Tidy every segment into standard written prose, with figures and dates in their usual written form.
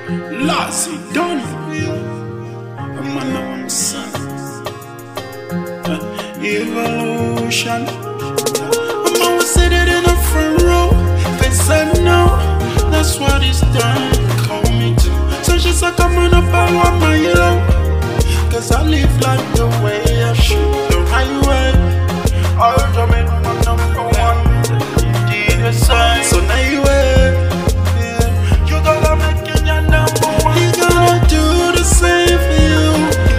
Lassie done. I'm on the sun. Evolution. I'm always sitting in the front row. Cause I know that's what it's done. Call me to. So she's like, I'm gonna follow my yellow. Cause I live like the way I should. The right way. Ultimate my number one. Did the sign. So now you wait. You gotta make it your number one. You gotta do the same for you.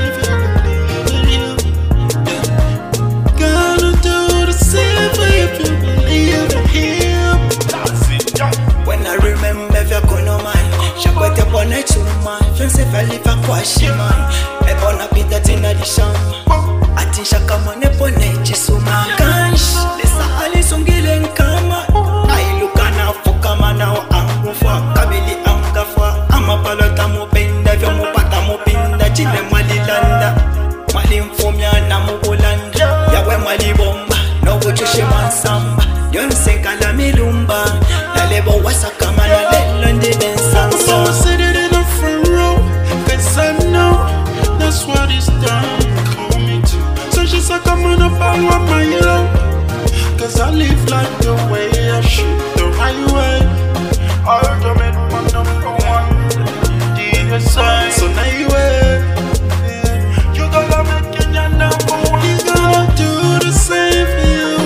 Gotta do the same for you if you believe in him. That's it. When I remember if you're gonna mind, Shakwete pone chuma, Fense Felipa kwa shima, Ebona pita tina di shama, Atisha kama nepone chisuma. Kansh, lesa ali sungile nkama, Ailuka na fukama na o angufa, Kabili angafa, Amapalota mupenda, Vyo mupata mupinda, Chile malilanda, Malimfumya na mubulanda, Yawe malibomba, no wuchushe mansamba, Yonse kala milumba, Lebo wasakama na lelondi densansa. I'm always sitting in the front row. Cause I know that's what it's done. Call me to. So she's like, I'm gonna follow my yellow. Cause I live like the way I should. The right way. Ultimate my number one. Did the sign. So now you wait. You gotta make it your number one. You gotta do the same for you.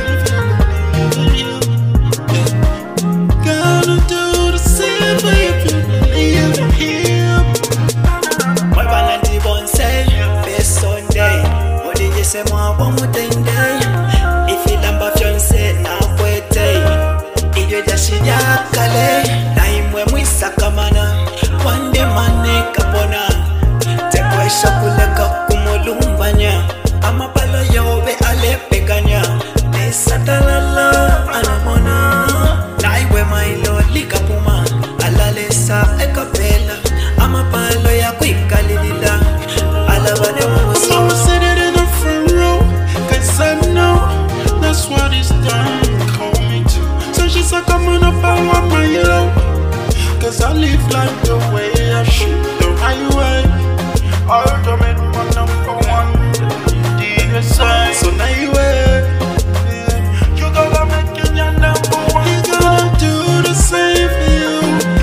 Gotta do the same for you if you believe in him. My vanity bon say, best Sunday. Odi jese mwa wamutende. Ifi lamba fiance na kwete. Iyo jashija kale. Na imwe mwisa kamana. Wande mane kapona. Tekwe shakuleka kumulumbanya. Amapalo yobe alepeganya. Nesa talala anamona. Na iwe mailo likapuma. Alalesa ekapela. Amapalo ya kwikalilila. Alabane I'm always sitting in the front row. Cause I know that's what it's done. Call me to. So she's like, I'm gonna follow my yellow. Cause I live like the way I should. The right way. Ultimate my number one. Did the sign. So now you wait. You gotta make it your number one. You gotta do the same for you.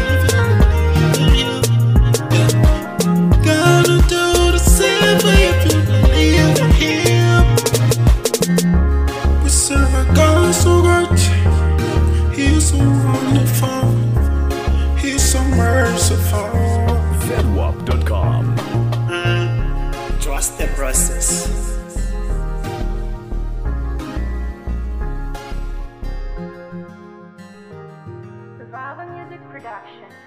Gotta do the same for you if you believe in him. We serve a God so great. He's so wonderful. He's so merciful. Fedwap.com. trust the process. Survival Music Production.